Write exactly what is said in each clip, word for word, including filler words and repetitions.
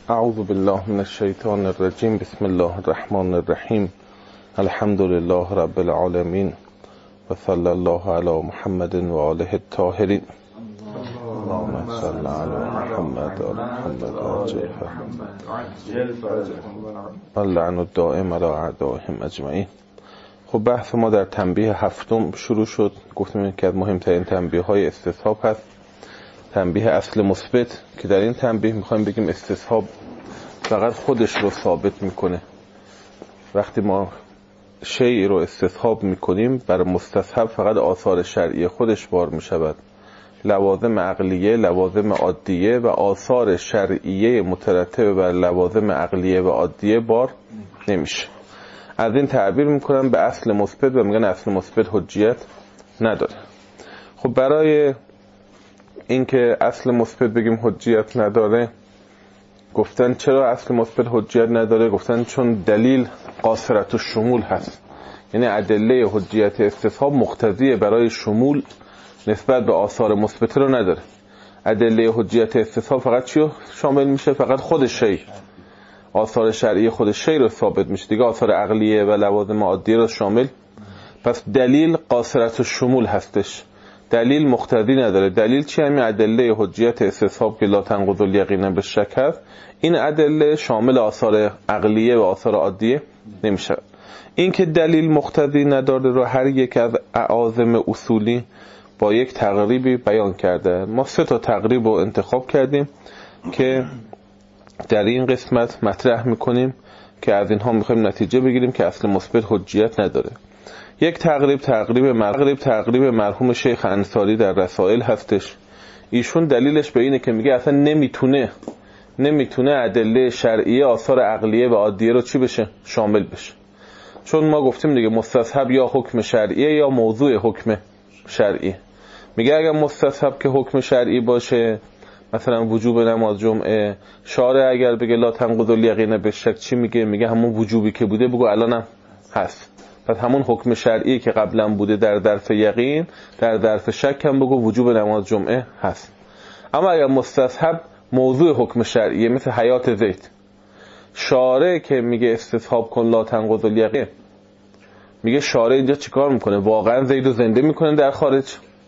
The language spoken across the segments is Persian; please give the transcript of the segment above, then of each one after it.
اعوذ بالله من الشیطان الرجیم. بسم الله الرحمن الرحیم. الحمد لله رب العالمین و صلی الله علی محمد و آله الطاهرین. اللهم صل علی محمد و محمد اللعن الدائم علی اعدائهم اجمعین. خب بحث ما در تنبیه هفتم شروع شد. گفتیم که از مهمترین تنبیه های استصحاب هست تنبیه اصل مثبت، که در این تنبیه میخوایم بگیم استصحاب فقط خودش رو ثابت میکنه. وقتی ما شیء رو استصحاب میکنیم بر مستصحب فقط آثار شرعی خودش بار میشود، لوازم عقلیه، لوازم عادیه و آثار شرعیه مترتب بر لوازم عقلیه و عادیه بار نمیشه. از این تعبیر میکنن به اصل مثبت و میگن اصل مثبت حجیت نداره. خب برای اینکه اصل مثبت بگیم حجیت نداره، گفتن چرا اصل مثبت حجیت نداره؟ گفتن چون دلیل قاصرت الشمول هست، یعنی ادله حجیت استصحاب مقتضی برای شمول نسبت به آثار مثبت رو نداره. ادله حجیت استصحاب فقط چی رو شامل میشه؟ فقط خود شیء، آثار شرعی خود شیء رو ثابت میشه دیگه، آثار عقلیه و لوازم عادیه رو شامل. پس دلیل قاصرت الشمول هستش، دلیل مقتضی نداره. دلیل چی؟ همین ادله حجیت استصحاب که لا تنقض الیقین بالشک هست. این ادله شامل آثار عقلیه و آثار عادیه نمیشه. این که دلیل مقتضی نداره رو هر یک از اعاظم اصولی با یک تقریبی بیان کرده. ما سه تا تقریب رو انتخاب کردیم که در این قسمت مطرح میکنیم که از اینها میخوایم نتیجه بگیریم که اصل مثبت حجیت نداره. یک تقریب تقریب مرحوم تقریب مرحوم شیخ انصاری در رسائل هستش. ایشون دلیلش به اینه که میگه اصلا نمیتونه نمیتونه ادله شرعی آثار عقلیه و عادیه رو چی بشه؟ شامل بشه. چون ما گفتیم دیگه مستصحب یا حکم شرعیه یا موضوع حکم شرعی. میگه اگر مستصحب که حکم شرعی باشه، مثلا وجوب نماز جمعه، شارع اگر بگه لا تنقض الیقین بالشک چی میگه؟ میگه همون وجوبی که بوده بگو الانم هست. پس همون حکم شرعی که قبلا بوده در ظرف یقین در ظرف شک هم بگو وجوب نماز جمعه هست. اما اگر مستصحب موضوع حکم شرعیه، مثل حیات زید، شارع که میگه استصحاب کن لا تنقض الیقین، میگه شارع اینجا چیکار میکنه؟ واقعا زید رو زنده میکنه در خارج؟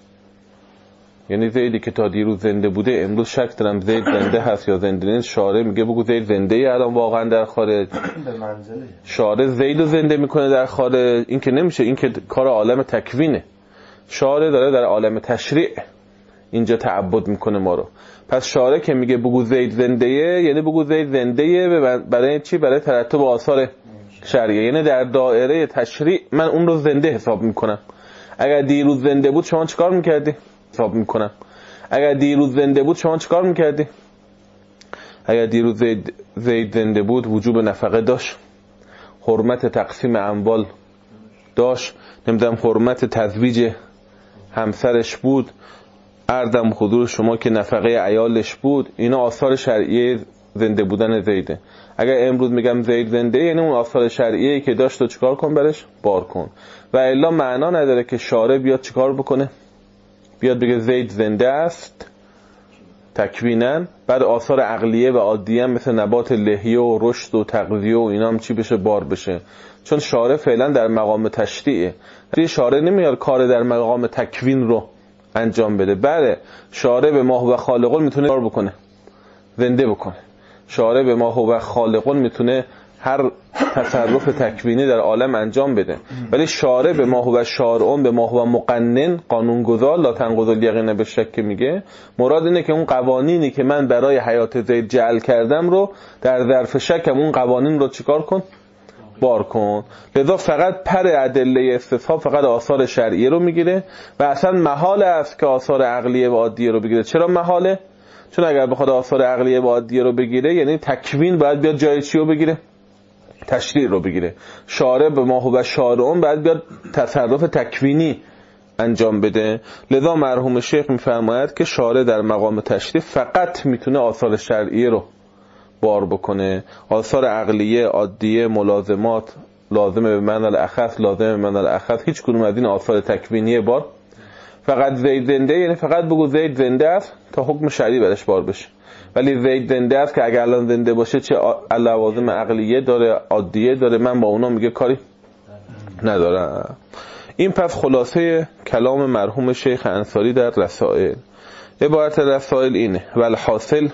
یعنی زیدی که تا دیروز زنده بوده امروز شک دارم زید زنده هست یا زنده نیست، شارع میگه بگو زید زنده ای الان واقعا در خارج. شارع زید رو زنده میکنه در خارج؟ این که نمیشه، این که کار عالم تکوینه. شارع داره در عالم تشریع اینجا تعبد میکنه ما رو. پس شارع که میگه بگو زید زنده ای، یعنی بگو زید زنده ای برای چی؟ برای ترتب آثار شرعیه. یعنی در دایره تشریع من اون رو زنده حساب میکنم. اگر دیروز زنده بود شما چیکار میکردی؟ حساب میکنم. اگر دیروز زنده بود شما چیکار میکردی؟ اگر دیروز زید, زید زنده بود وجوب نفقه داشت، حرمت تقسیم اموال داشت، نمیدونم حرمت تزویج همسرش بود، عرضم حضور شما که نفقه عیالش بود. اینا آثار شرعیه زنده بودن زیده. اگر امروز میگم زید زنده، یعنی اون آثار شرعیه که داشت و چیکار کن برش؟ بار کن. و الا معنا نداره که شارع بیاد چیکار بکنه؟ بیاد بگه زید زنده است تکویناً، بعد آثار عقلیه و عادیه مثل نبات لحیه و رشد و تغذیه و اینا هم چی بشه؟ بار بشه. چون شارع فعلا در مقام تشریعه. شارع نمیاد کار در مقام تکوین رو انجام بده. بله شارع به ما هو خالقون میتونه کار بکنه، زنده بکنه. شارع به ما هو خالقون میتونه هر تصرف تکوینی در عالم انجام بده، ولی شارع به ما هو شارعون به ما هو مقنن، قانونگذار، لا تنقض الیقین بالشک که میگه، مراد اینه که اون قوانینی که من برای حیات زید جعل کردم رو در ظرف شکم اون قوانین رو چیکار کن؟ بار کن. لذا فقط پر ادله استصحاب فقط آثار شرعیه رو میگیره و اصلا محال است که آثار عقلیه و عادیه رو بگیره. چرا محاله؟ چون اگر بخواد آثار عقلیه و عادیه رو بگیره، یعنی تکوین باید بیاد جای چی رو بگیره؟ تشریع رو بگیره. شارع به ما هو شارعون باید بیاد تصرف تکوینی انجام بده. لذا مرحوم شیخ میفرماید که شارع در مقام تشریع فقط میتونه آثار شرعیه رو بار بکنه. آثار عقلیه عادیه ملازمات لازمه به معنی الاخص لازمه به معنی الاخص هیچ کدوم از این آثار تکوینی بار فقط زید زنده، یعنی فقط بگو زید زنده است تا حکم شرعی برش بار بشه. ولی زید زنده است که اگر الان زنده باشه چه لوازم عقلیه داره، عادیه داره، من با اونا میگه کاری ندارم. این پس خلاصه کلام مرحوم شیخ انصاری در رسائل. عبارت رسائل اینه: والحاصل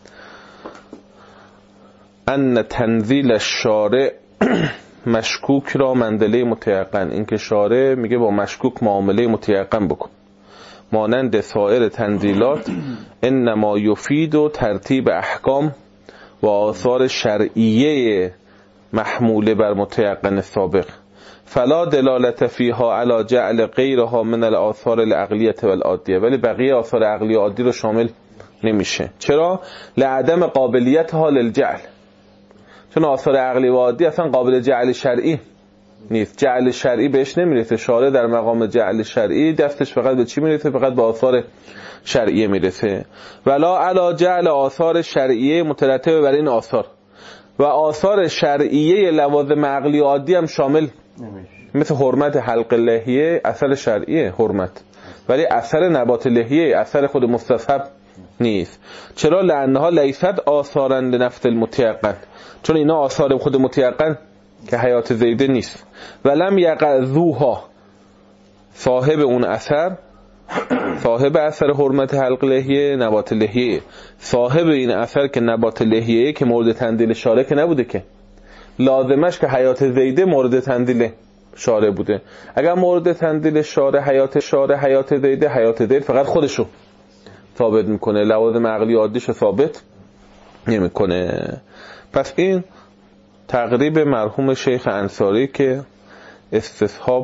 ان تنزیل الشارع مشکوک را منزله متیقن. این که شارع میگه با مشکوک معامله متیقن بکن، مانند سایر تنزیلات انما یفید و ترتیب احکام و آثار شرعیه محموله بر متیقن سابق، فلا دلالت فیها علی جعل غیرها من الاثار العقلیه والعادیه. ولی بقیه آثار عقلی و عادی رو شامل نمیشه. چرا؟ لعدم قابلیتها للجعل، چون آثار عقلی و عادی اصلا قابل جعل شرعی نیست، جعل شرعی بهش نمیرسه. شارع در مقام جعل شرعی دستش فقط به چی میرسه؟ فقط به آثار شرعیه میرسه. ولا علی جعل آثار شرعیه مترتب بر این آثار، و آثار شرعیه لوازم عقلی و عادی هم شامل نمیشه. مثل حرمت حلق لحیه اثر شرعیه حرمت، ولی اثر نبات لحیه اثر خود مستصحب نیست. چرا؟ لانها لیست آثارا لنفس المتیقن، چون اینا آثار خود متیقن که حیات زیده نیست. ولم یقع ذوها، صاحب اون اثر، صاحب اثر حرمت حلق لحیه نبات لحیه، صاحب این اثر که نبات لحیه که مورد تنزیل شارع که نبوده، که لازمش که حیات زیده مورد تنزیل شارع بوده. اگر مورد تنزیل شارع حیات شارع حیات زیده، حیات زید فقط خودشو ثابت میکنه، لوازم عقلی عادیشو ثابت نمیکنه. پس این تقریب مرحوم شیخ انصاری که استصحاب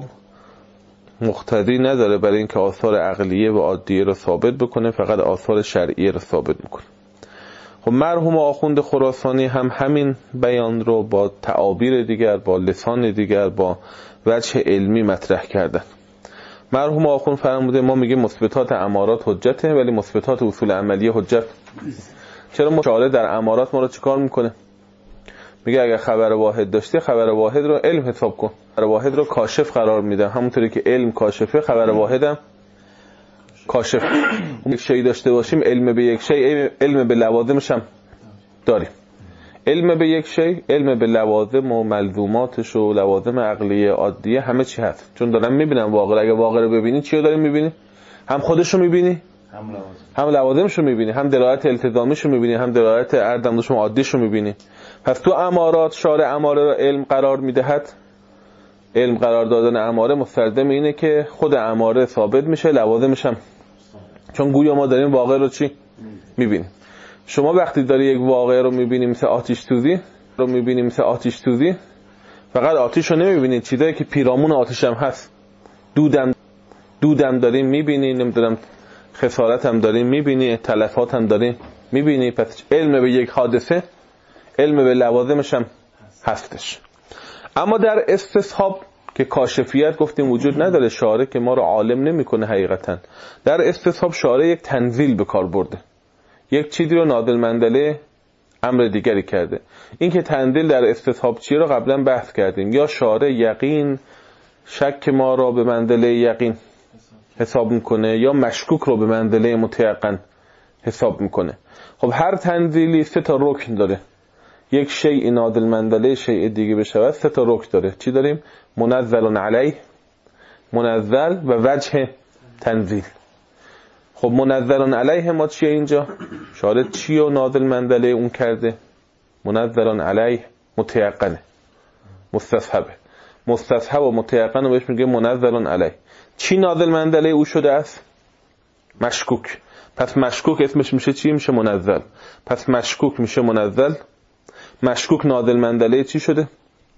مقتضی نداره برای اینکه آثار عقلیه و عادیه رو ثابت بکنه، فقط آثار شرعیه رو ثابت میکنه. خب مرحوم آخوند خراسانی هم همین بیان رو با تعابیر دیگر، با لسان دیگر، با وجه علمی مطرح کردن. مرحوم آخوند فرموده ما میگه مثبتات امارات حجته ولی مثبتات اصول عملیه حجت. چرا؟ مشاهده در امارات ما رو چیکار میکنه؟ میگه اگر خبر واحد داشتی خبر واحد رو علم حساب کن، خبر واحد رو کاشف قرار میده، همونطوری که علم کاشفه خبر واحدم کاشف. یک شی داشته باشیم علم به یک شی، علم به لوازمش هم داریم. علم به یک شی، علم به لوازم و ملزوماتش و لوازم عقلیه عادیه همه چی هست، چون دارم میبینم واقعا. اگه واقعا رو ببینی چی رو داریم میبینی؟ هم خودش رو میبینی، هم لوازم هم لوازمش رو میبینی، هم دلالت التزامیش رو میبینی، هم دلالت اردمش و عادیش رو میبینی. پس تو امارات شارع اماره رو علم قرار میدهد. علم قرار دادن اماره مستلزم اینه که خود اماره ثابت میشه، لوازمش هم، چون گویا ما داریم واقع رو چی میبینیم. شما وقتی داری یک واقع رو میبینی مثل آتش سوزی رو میبینی مثل آتش سوزی، فقط آتش رو نمیبینی، چیزایی که پیرامون آتش هم هست، دودم دودم داریم میبینی، نمیدونم خسارت هم داریم میبینی، تلفات هم داریم میبینی. پس علم به یک حادثه علم به لوازمش هم هستش. اما در استصحاب که کاشفیت گفتیم وجود نداره، شارع که ما رو عالم نمیکنه حقیقتا. در استصحاب شارع یک تنزیل به کار برده، یک چیزی رو نازل منزله امر دیگری کرده. این که تنزیل در استصحاب چیه رو قبلا بحث کردیم. یا شارع یقین شک ما رو به منزله یقین حساب میکنه، یا مشکوک رو به منزله متیقن حساب میکنه. خب هر تنزیلی سه تا رکن داره. یک شیء نازل منزله شیء دیگه بشه، سه تا رکن داره. چی داریم؟ منزل علیه، منزل و وجه تنزیل. خب منزل علیه ما چیه اینجا؟ شارع چی و نازل منزله اون کرده؟ منزل علیه متیقنه، مستصحبه. مستصحب و متیقن رو بهش میگه منزل علیه. چی نازل منزله او شده است؟ مشکوک. پس مشکوک اسمش میشه چی؟ میشه منزل. پس مشکوک میشه منزل. مشکوک نازل منزله چی شده؟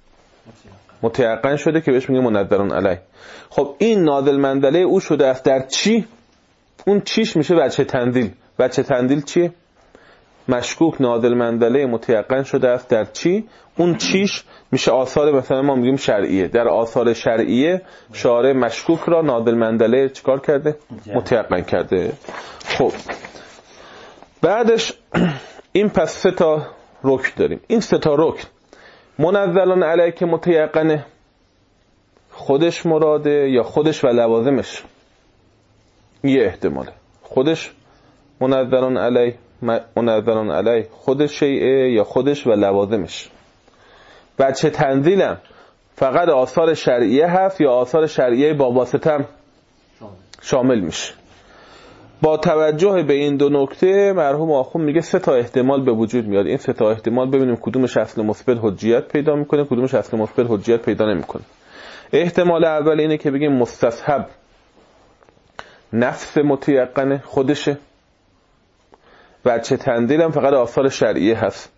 متیقن شده که بهش میگه منزل علیه. خب این نازل منزله او شده است در چی؟ اون چیش میشه وجه تنزیل. وجه تنزیل چیه؟ مشکوک نازل منزله متیقن شده است در چی؟ اون چیش میشه آثار، مثلا ما میگیم شرعیه. در آثار شرعیه شارع مشکوک را نازل منزله چیکار کرده؟ متیقن کرده. خب بعدش این پس سه تا رکن داریم. این سه تا رکن منزل علیه که متیقنه خودش مراده یا خودش و لوازمش؟ یه احتماله خودش منزل علیه منظران علیه خود شیعه یا خودش و لوازمش. وجه تنزیلم فقط آثار شرعیه هست یا آثار شرعیه با واسطه هم شامل میشه. با توجه به این دو نکته مرحوم آخوند میگه سه تا احتمال به وجود میاد. این سه تا احتمال ببینیم کدومش اصل مثبت حجیت پیدا میکنه، کدومش اصل مثبت حجیت پیدا نمیکنه. احتمال اول اینه که بگیم مستصحب نفس متیقن خودشه، وجه تنزیلم فقط آثار شرعیه هست.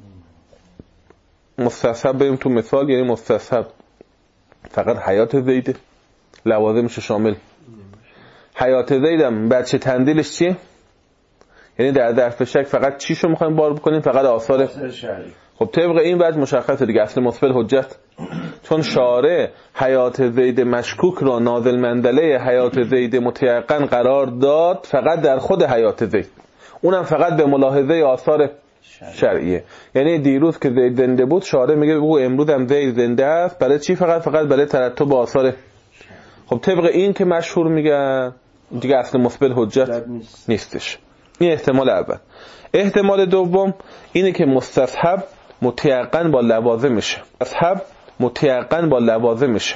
مستصحب بریم تو مثال، یعنی مستصحب فقط حیات زیده، لوازمش شامل. حیات زیدم بچه تندیلش چیه؟ یعنی در ظرف شک فقط چیشو میخوایم بار بکنیم؟ فقط آثار شرعی. خب طبق این وجه مشخصه دیگه اصل مثبت حجت، چون شارع حیات زید مشکوک را نازل منزله حیات زید متیقن قرار داد فقط در خود حیات زید، اونم فقط به ملاحظه آثار شرعیه. یعنی دیروز که زید زنده بود شارع میگه بگو امروز هم زید زنده است، برای چی؟ فقط فقط برای ترتب آثار. خب طبق این که مشهور میگن دیگه اصل مثبت حجت نیستش. این احتمال اول. احتمال دوم اینه که مستصحب متیقن با لوازم میشه، مستصحب متیقن با لوازم میشه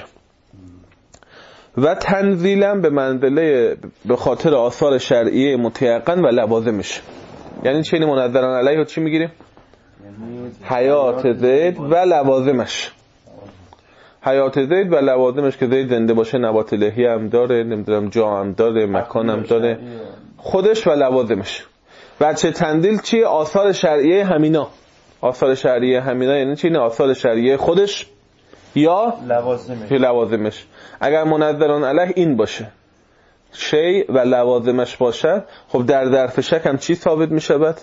و تنزیلا به منزله به خاطر آثار شرعیه متیقن و لوازم میشه. یعنی چه؟ این منظران علیه چی میگیریم؟ حیات زید و لوازمش. حیات زید و لوازمش که زید زنده باشه نبات لحیه هم داره، نمیدونم جا هم داره، مکان هم داره، خودش و لوازمش. وجه تنزیل چیه؟ آثار شرعیه همینا. آثار شرعیه همینا یعنی چی؟ این آثار شرعیه خودش یا لوازمش. لوازمش. اگر منظران علیه این باشه شیء و لوازمش باشد، خب در ظرف شک هم چی ثابت می شود؟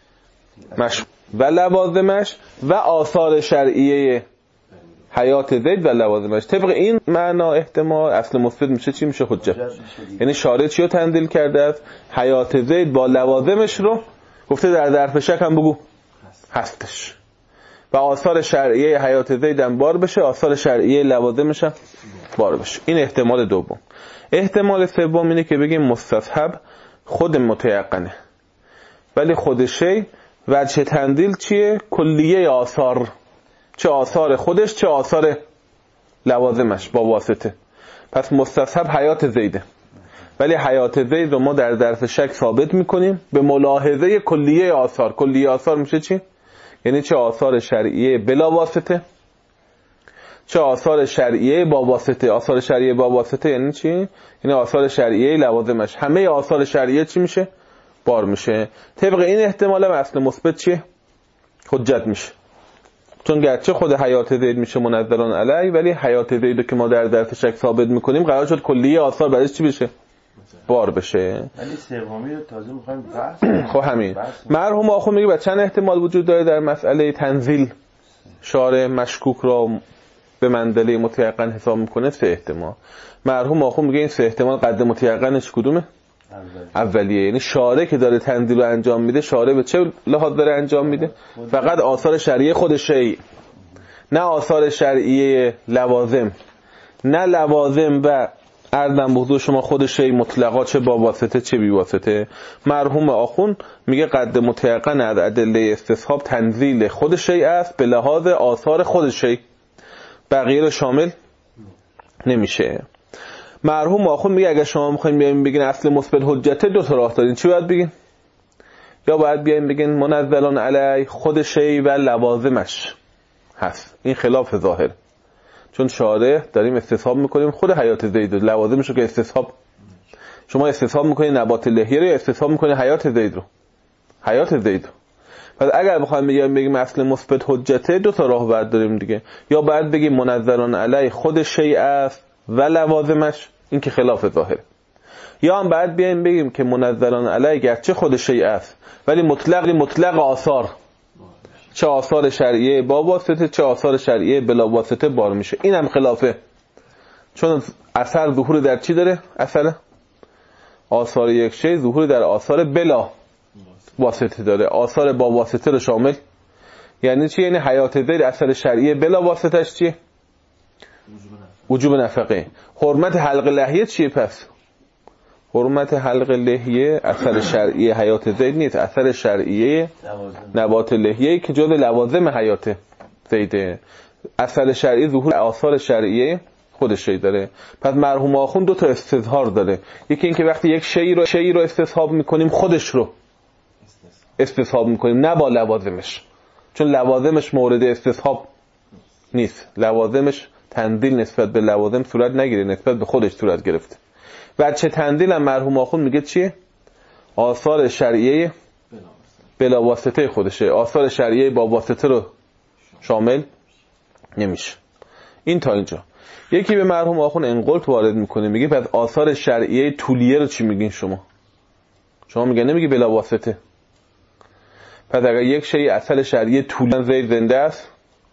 مش و لوازمش و آثار شرعیه حیات زید و لوازمش. طبق این معنا احتمال اصل مثبت میشه چی؟ میشه حجت. یعنی شارع چی رو تنزیل کرده است؟ حیات زید با لوازمش رو گفته در ظرف شک هم بگو هستش و آثار شرعیه حیات زید هم بار بشه، آثار شرعیه لوازمش هم بار بشه. این احتمال دوم. احتمال سوم اینه که بگیم مستصحب خود متیقنه ولی خود شی وجه تنزیل چیه؟ کلیه آثار، چه آثار خودش چه آثار لوازمش با واسطه. پس مستصحب حیات زیده ولی حیات زید رو ما در ظرف شک ثابت میکنیم به ملاحظه کلیه آثار. کلیه آثار میشه چی؟ یعنی چه آثار شرعیه بلا واسطه چه آثار شرعیه با واسطه. آثار شرعیه با واسطه یعنی چی؟ یعنی آثار شرعیه لوازمش. همه آثار شرعیه چی میشه؟ بار میشه. طبق این احتمال هم اصل مثبت چیه؟ حجت میشه. چون گرچه خود حیات زید میشه منظران علیه ولی حیات زید رو که ما در ظرف شک ثابت میکنیم قرار شد کلیه آثار برایش چی بشه؟ بار بشه. ولی سومی رو تازه میخوایم بحث. خب همین مرحوم آخوند میگه چند احتمال وجود داره در مسئله تنزیل شارع مشکوک را به منزله متیقن حساب میکنه؟ سه احتمال. مرحوم آخوند میگه این سه احتمال قد متیقنش کدومه؟ اولیه. یعنی شارع که داره تنزیل رو انجام میده شارع به چه لحاظ داره انجام میده؟ فقط آثار شرعیه خود شیء، نه آثار شرعیه لوازم، نه لوازم و عرضم به حضور شما خود شیء مطلقا چه با واسطه چه بی واسطه. مرحوم آخوند میگه قد متیقن از ادله استصحاب تنزیل خود شیء است به لحاظ آثار خود شیء، بقیه رو شامل نمیشه. مرحوم آخوند میگه اگه شما میخواین بیاین بگین اصل مثبت حجت دو تا راه دارین. چی باید بگین؟ یا باید بیاین بگین منزلان علی خود شیء و لوازمش هست. این خلاف ظاهر، چون شارع داریم استصحاب میکنیم خود حیات زید و لوازمش رو که استصحاب شما استصحاب میکنین نبات لحیه رو یا استصحاب میکنین حیات زید رو؟ حیات زید رو. پس اگر بخوایم بگیم بگیم اصل مثبت حجت دو تا راه باید داریم دیگه. یا باید بگیم منزلان علی خود شیء است و لوازمش، این که خلاف ظاهره. یا هم باید بیایم بگیم که منزلان علی گرچه خود شیء است ولی مطلق مطلق آثار، چه آثار شرعیه با واسطه چه آثار شرعیه بلا واسطه بار میشه. این هم خلافه، چون اثر ظهور در چی داره؟ اثر آثار یک شیء ظهور در آثار بلا واسطه داره. آثار با واسطه رو شامل یعنی چی؟ یعنی حیات زید اثر شرعیه بلا واسطهش چیه؟ وجوب نفقه. حرمت حلق لحیه چیه پس؟ حرمت حلق لحیه اثر شرعی حیات زید نیست، اثر شرعی نبات لحیه که جز لوازم حیات زیده. اثر شرعی ظهور آثار شرعی خودش داره. پس مرحوم آخوند دو تا استظهار داره. یکی این که وقتی یک شی رو شی رو استصحاب میکنیم خودش رو استصحاب میکنیم نه با لوازمش، چون لوازمش مورد استصحاب نیست، لوازمش تنزیل نسبت به لوازم صورت نگیره، نسبت به خودش صورت گرفته. بچه تنزیل هم مرحوم آخوند میگه چیه؟ آثار شرعیه بلا واسطه خودشه، آثار شرعیه با واسطه رو شامل نمیشه. این تا اینجا. یکی به مرحوم آخوند انقلت وارد میکنه، میگه پس آثار شرعیه طولیه رو چی میگین شما؟ شما میگه نمیگه بلا واسطه. پس اگر یک شی اصل شرعیه طولی زید زنده است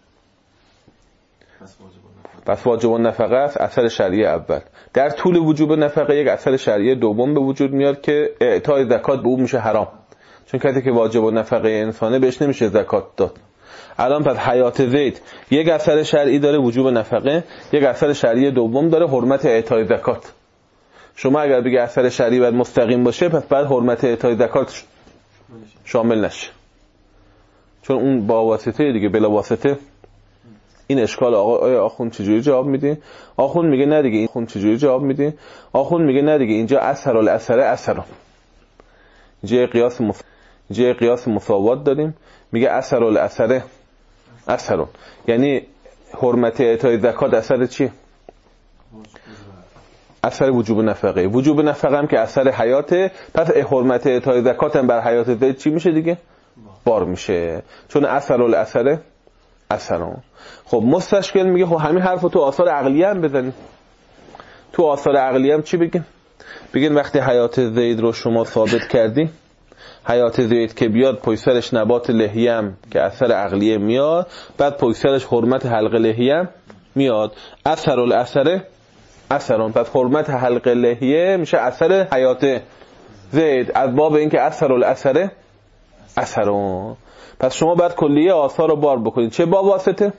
پس واجب النفقه است، اثر شرعی اول. در طول وجوب نفقه یک اثر شرعی دوم به وجود میاد که اعطای زکات به او میشه حرام، چون کسی که واجب النفقه انسانه بهش نمیشه زکات داد. الان پس حیات زید یک اثر شرعی داره وجوب نفقه، یک اثر شرعی دوم داره حرمت اعطای زکات. شما اگر بگی اثر شرعی باید مستقیم باشه پس بعد حرمت اعطای زکات شامل نشه، چون اون با واسطه دیگه بلا واسطه. این اشکال آقا آیا آخوند چجوری جواب میدی؟ آخوند میگه نه دیگه. این آخوند چجوری جواب میدی؟ آخوند میگه نه دیگه، اینجا اثر الاثر اثر اینجا قیاس مف... اینجا قیاس مساوات داریم. میگه اثر الاثر اثر، یعنی حرمت اعطای زکات اثر چیه؟ اثر وجوب نفقه. وجوب نفقه هم که اثر حیاته، پس حرمت اعطای زکات هم بر حیات زید چی میشه دیگه؟ بار میشه، چون اثر الاثر اثر. خب مستشکل میگه خب همین حرفو تو آثار عقلیه هم بزنید. تو آثار عقلیه هم چی بگین؟ بگین وقتی حیات زید رو شما ثابت کردی، حیات زید که بیاد پویسرش نبات لحیه هم که اثر عقلیه میاد، بعد پویسرش حرمت حلق لحیه هم میاد، اثر الاثر اثرون. پس حرمت حلق لحیه میشه اثر حیات زید از باب این که اثر الاثر اثرون. پس شما باید کلیه آثار رو بار بکنید، چه با واسطه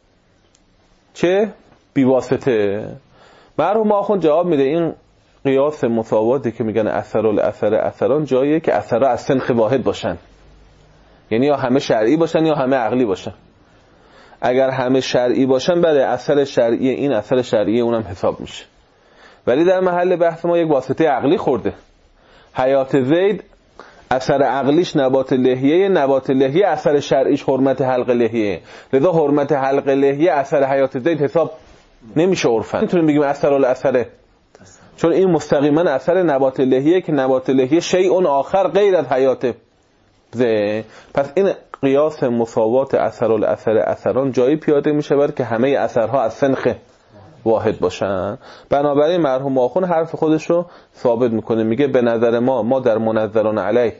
چه بی واسطه. مرحوم آخوند جواب میده این قیاس مساواتی که میگن اثر الاثر اثران جاییه که اثرها از سنخ واحد باشن، یعنی یا همه شرعی باشن یا همه عقلی باشن. اگر همه شرعی باشن بله اثر شرعی این اثر شرعی اونم حساب میشه، ولی در محل بحث ما یک واسطه عقلی خورده. حیات زید اثر عقلیش نبات لحیه، نبات لحیه اثر شرعیش حرمت حلق لحیه، لذا حرمت حلق لحیه اثر حیات زید حساب نمیشه عرفاً. میتونیم بگیم اثر الاثر، چون این مستقیما اثر نبات لحیه که نبات لحیه شیء آخر غیر از حیات زید. پس این قیاس مساوات اثر الاثر اثران جایی پیاده میشه بر که همه اثرها از سنخ واحد باشن. بنابراین مرحوم آخوند حرف خودش رو ثابت میکنه، میگه به نظر ما ما در منزلان علیه،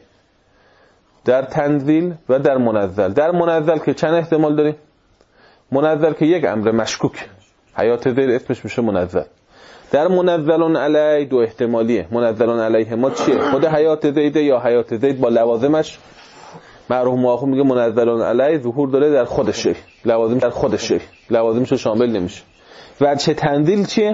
در تنزیل و در منزل. در منزل که چند احتمال داریم؟ منزل که یک امر مشکوک، حیات زید اسمش میشه منزل. در منزلان علیه دو احتمالیه. منزلان علیه ما چیه؟ خود حیات زید یا حیات زید با لوازمش؟ مرحوم آخوند میگه منزلان علیه ظهور داره در خود شی، لوازم در خود شی، لوازمش شامل نمیشه. وجه تنزیل چیه؟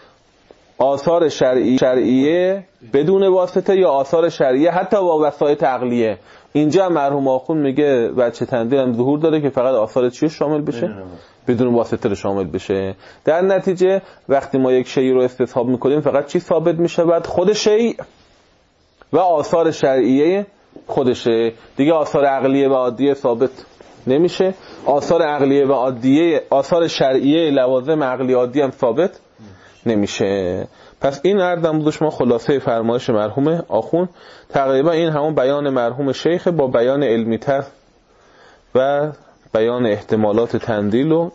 آثار شرعی شرعیه بدون واسطه یا آثار شرعیه حتی با وسایط عقلیه. اینجا مرحوم آخوند میگه وجه تنزیل هم ظهور داره که فقط آثار چیه شامل بشه؟ بدون واسطه رو شامل بشه. در نتیجه وقتی ما یک شیء رو استصحاب میکنیم فقط چی ثابت میشه؟ بعد خود شیء و آثار شرعیه خودشه دیگه. آثار عقلیه و عادیه ثابت نمیشه. آثار عقلیه و عادیه، آثار شرعیه لوازم عقلی عادی هم ثابت نمیشه. پس این عرضم بودش ما خلاصه فرمایش مرحوم آخوند. تقریبا این همون بیان مرحوم شیخ با بیان علمی تر و بیان احتمالات تنزیل و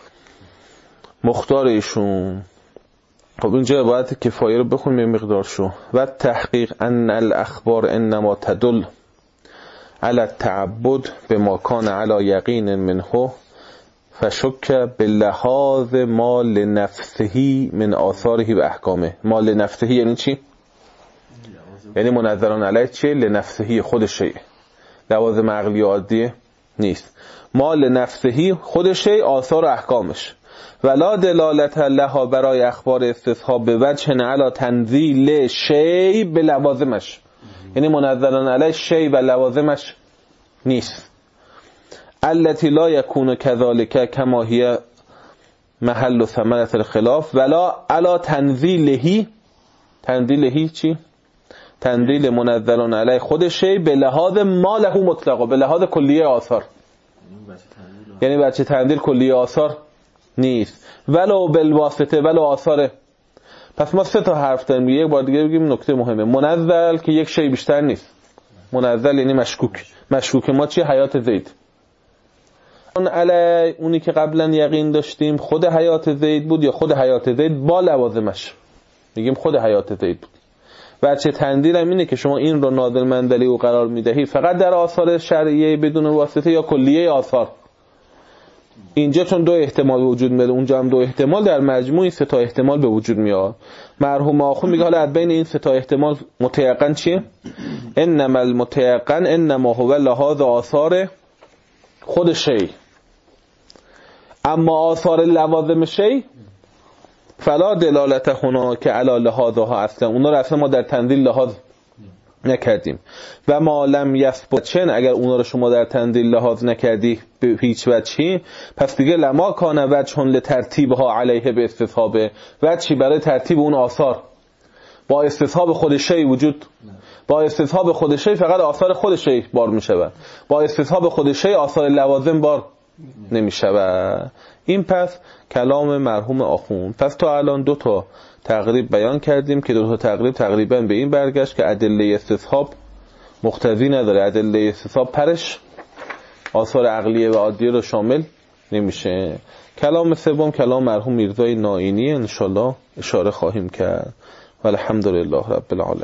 مختار ایشون. خب اینجا باید کفایه رو بخونیم به مقدار شو. و تحقیق ان الاخبار انما تدل على التعبد بما كان على یقین منه فشک باللحاظ ما لنفسه من آثاره و احکامه. ما لنفسه یعنی چی؟ یعنی منظران علیه چی؟ لنفسه خود شیء، لوازم عقلی عادیه نیست. ما لنفسه خود شیء آثار و احکامش. ولا دلالت لها برای اخبار استصحاب به وجه علی تنزیل شی به لوازمش، یعنی منزلان علی شی و لوازمش نیست. التي لا يكون كذلك كما هي محل ثمرة الخلاف ولا علی تنزیلهی. تنزیلهی چی؟ تنزیل منزلان علی خود شی به لحاظ ما له مطلقا، به لحاظ کلیه آثار، یعنی بچه تنزیل کلیه آثار نیست. ولو بالواسطه، ولو آثاره. پس ما سه تا حرف داریم. یک بار دیگه بگیم نکته مهمه. منزل که یک شی بیشتر نیست. منزل یعنی مشکوک. مشکوک ما چیه؟ حیات زید. اون علی اونی که قبلا یقین داشتیم خود حیات زید بود یا خود حیات زید با لوازمش؟ میگیم خود حیات زید بود. بچه تنزیل هم اینه که شما این رو نازل منزلی و قرار میدهی فقط در آثار شرعیه بدون واسطه یا کلیه آثار. اینجا چون دو احتمال وجود میاد، اونجا هم دو احتمال، در مجموع این سه تا احتمال به وجود میاد. مرحوم آخوند میگه حالا از بین این سه تا احتمال متیقن چیه؟ انما المتیقن انما هو لحاظ آثار خود شی، اما آثار لوازم شی فلا دلالت هنا که علی لحاظها، اصلا اونا رو اصلا ما در تنزیل لحاظ نکردیم. و ما لم یثبت چن، اگر اونا رو شما در تنزیل لحاظ نکردی به هیچ وجهی، پس دیگه لما کان وجه لترتیبها علیه به استصحابه، وجهی برای ترتیب اون آثار با استصحاب خود شی وجود، با استصحاب خود شی فقط آثار خود شی بار می شود، با استصحاب خود شی آثار لوازم بار نمی شود. این پس کلام مرحوم آخوند. پس تا الان دو تا تقریب بیان کردیم که دو تا تقریب تقریبا به این برگشت که ادله استصحاب مقتضی نداره، ادله استصحاب پرش آثار عقلیه و عادیه رو شامل نمیشه. کلام سوم کلام مرحوم میرزای نائینی، ان شاء الله اشاره خواهیم کرد. والحمدلله رب العالمین.